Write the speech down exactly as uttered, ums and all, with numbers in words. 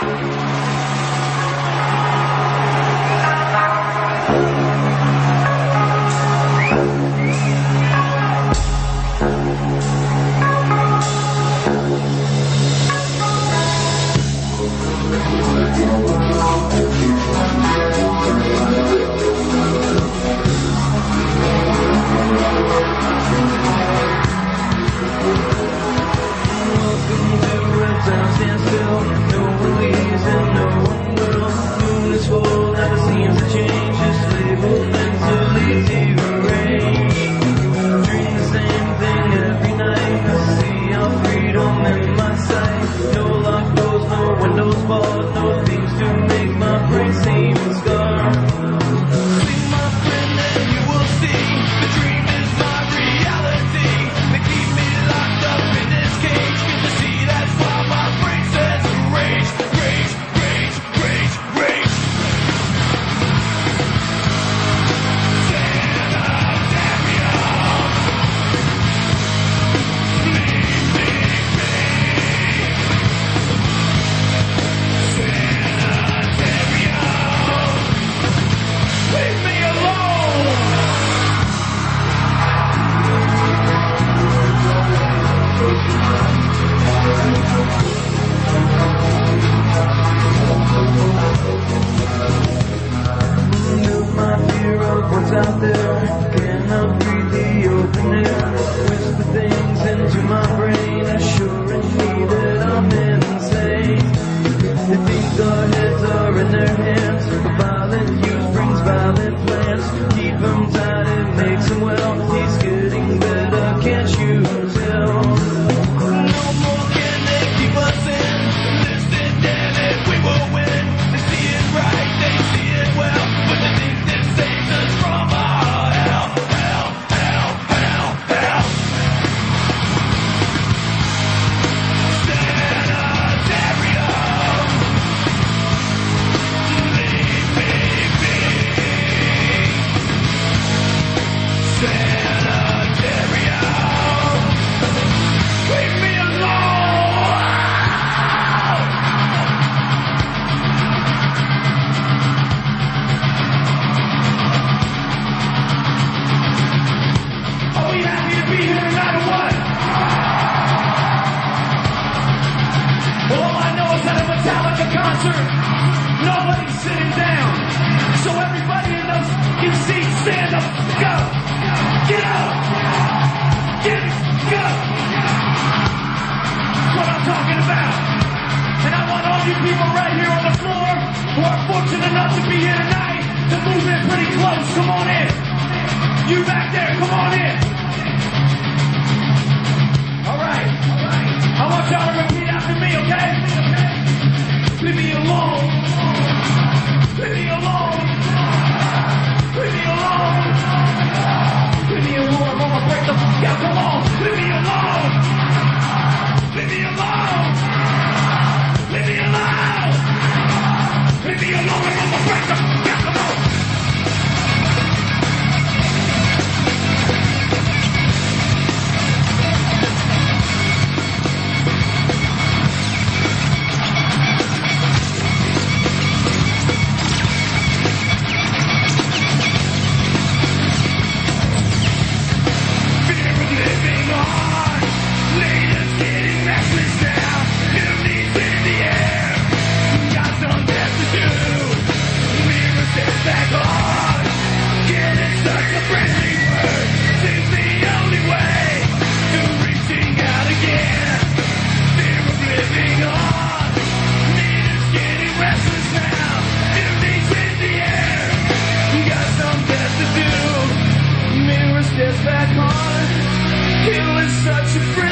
Out there, cannot breathe the open air. Whisper things into my brain, assuring me that I'm insane. They think our heads are in their hands. Violent use brings violent plans. Keep him tight, it makes him well. He's getting better, can't you tell? No more can they keep us in. Listen, damn it, we will win. They see it right, they see it well, but they think this saves us from our hell, hell, hell, hell, hell. Sanitarium, leave me be. Sanitarium, leave me alone. Are we happy to be here tonight or what? Well, all I know is at a Metallica concert, nobody's sitting down. So everybody in those fucking seats, stand up, go, get up, get up. What I'm talking about. And I want all you people right here on the floor who are fortunate enough to be here tonight to move in pretty close. Come on in. You back there, come on in. All right. I want y'all to repeat after me, okay? Leave me alone. Leave me alone. Leave me alone. Leave me alone. I'm gonna break the fuck out. Come on. Leave me alone. Leave me alone. Leave me alone. Leave me alone. I'm gonna break the fuck out. Come on. Back on, it was such a